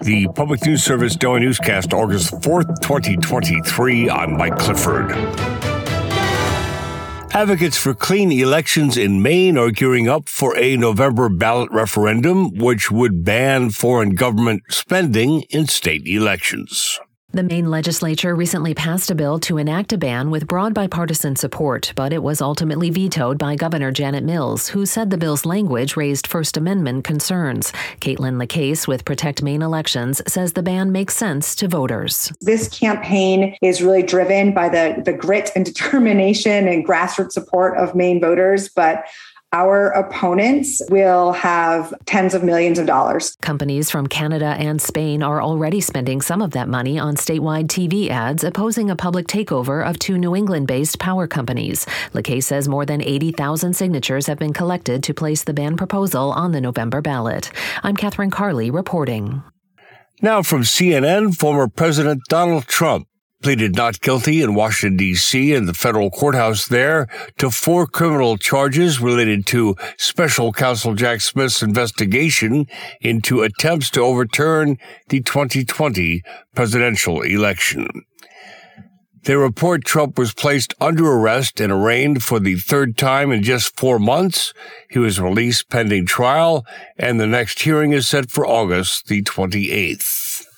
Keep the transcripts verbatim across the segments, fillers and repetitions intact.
The Public News Service Daily Newscast, August fourth, twenty twenty-three. I'm Mike Clifford. Advocates for clean elections in Maine are gearing up for a November ballot referendum, which would ban foreign government spending in state elections. The Maine legislature recently passed a bill to enact a ban with broad bipartisan support, but it was ultimately vetoed by Governor Janet Mills, who said the bill's language raised First Amendment concerns. Caitlin LaCase with Protect Maine Elections says the ban makes sense to voters. This campaign is really driven by the, the grit and determination and grassroots support of Maine voters, but our opponents will have tens of millions of dollars. Companies from Canada and Spain are already spending some of that money on statewide T V ads opposing a public takeover of two New England-based power companies. LaCase says more than eighty thousand signatures have been collected to place the ban proposal on the November ballot. I'm Catherine Carley reporting. Now from C N N, former President Donald Trump pleaded not guilty in Washington, D C in the federal courthouse there to four criminal charges related to special counsel Jack Smith's investigation into attempts to overturn the twenty twenty presidential election. They report Trump was placed under arrest and arraigned for the third time in just four months. He was released pending trial, and the next hearing is set for August the twenty-eighth.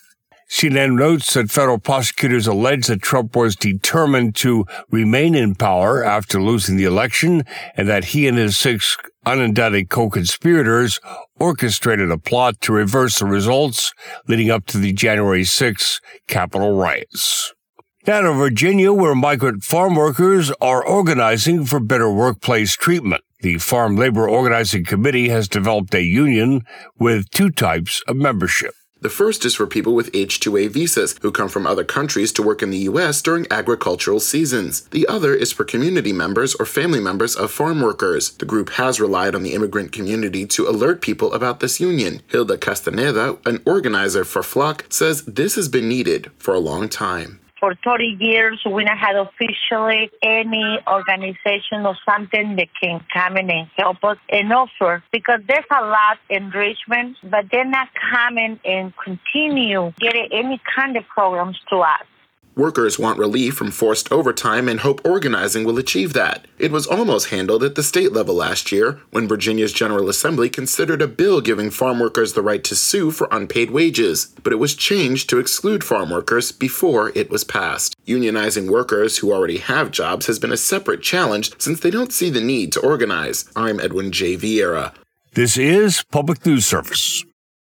C N N notes that federal prosecutors allege that Trump was determined to remain in power after losing the election and that he and his six unindicted co-conspirators orchestrated a plot to reverse the results leading up to the January sixth Capitol riots. Now to Virginia, where migrant farm workers are organizing for better workplace treatment. The Farm Labor Organizing Committee has developed a union with two types of membership. The first is for people with H two A visas who come from other countries to work in the U S during agricultural seasons. The other is for community members or family members of farm workers. The group has relied on the immigrant community to alert people about this union. Hilda Castaneda, an organizer for F L O C, says this has been needed for a long time. For thirty years, we not had officially any organization or something that can come in and help us and offer, because there's a lot in Richmond, but they're not coming and continue getting any kind of programs to us. Workers want relief from forced overtime and hope organizing will achieve that. It was almost handled at the state level last year when Virginia's General Assembly considered a bill giving farm workers the right to sue for unpaid wages, but it was changed to exclude farm workers before it was passed. Unionizing workers who already have jobs has been a separate challenge since they don't see the need to organize. I'm Edwin J. Vieira. This is Public News Service.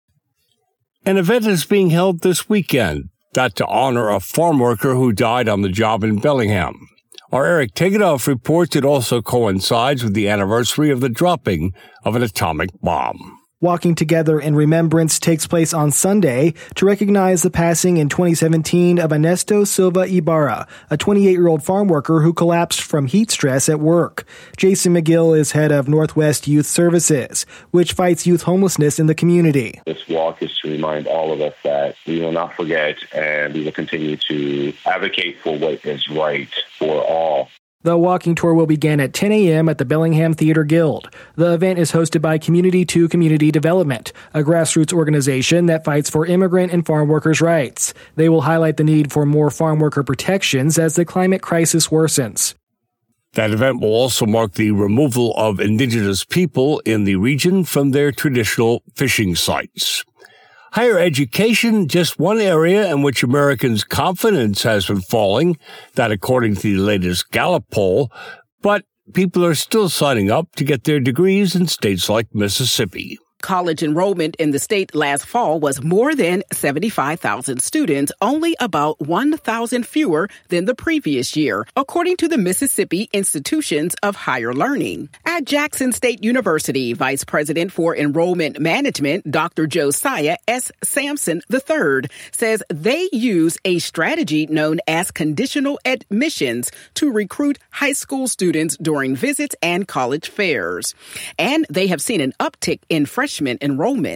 An event is being held this weekend. That to honor a farm worker who died on the job in Bellingham. Our Eric Tegedoff reports it also coincides with the anniversary of the dropping of an atomic bomb. Walking Together in Remembrance takes place on Sunday to recognize the passing in twenty seventeen of Ernesto Silva Ibarra, a twenty-eight-year-old farm worker who collapsed from heat stress at work. Jason McGill is head of Northwest Youth Services, which fights youth homelessness in the community. This walk is to remind all of us that we will not forget and we will continue to advocate for what is right for all. The walking tour will begin at ten a.m. at the Bellingham Theater Guild. The event is hosted by Community to Community Development, a grassroots organization that fights for immigrant and farm workers' rights. They will highlight the need for more farm worker protections as the climate crisis worsens. That event will also mark the removal of indigenous people in the region from their traditional fishing sites. Higher education, just one area in which Americans' confidence has been falling, that according to the latest Gallup poll, but people are still signing up to get their degrees in states like Mississippi. College enrollment in the state last fall was more than seventy-five thousand students, only about one thousand fewer than the previous year, according to the Mississippi Institutions of Higher Learning. At Jackson State University, Vice President for Enrollment Management, Doctor Josiah S. Sampson the third, says they use a strategy known as conditional admissions to recruit high school students during visits and college fairs. And they have seen an uptick in freshman enrollment.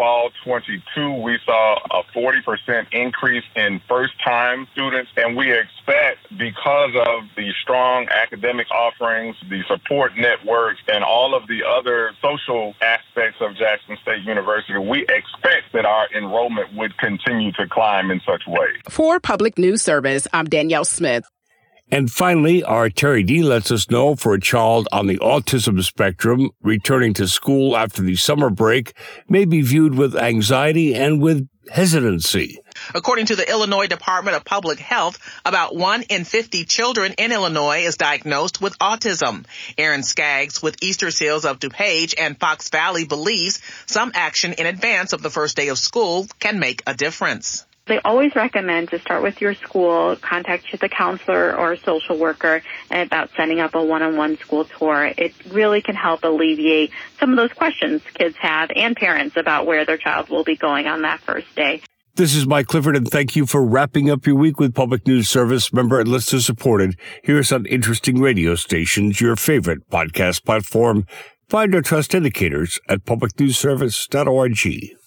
fall twenty-two, we saw a forty percent increase in first-time students, and we expect, because of the strong academic offerings, the support networks, and all of the other social aspects of Jackson State University, we expect that our enrollment would continue to climb in such ways. For Public News Service, I'm Danielle Smith. And finally, our Terry D lets us know for a child on the autism spectrum, returning to school after the summer break may be viewed with anxiety and with hesitancy. According to the Illinois Department of Public Health, about one in fifty children in Illinois is diagnosed with autism. Aaron Skaggs with Easter Seals of DuPage and Fox Valley believes some action in advance of the first day of school can make a difference. They always recommend to start with your school, contact the counselor or a social worker and about setting up a one-on-one school tour. It really can help alleviate some of those questions kids have and parents about where their child will be going on that first day. This is Mike Clifford, and thank you for wrapping up your week with Public News Service. Member and listener supported. Here's on interesting radio stations, your favorite podcast platform. Find our trust indicators at public news service dot org.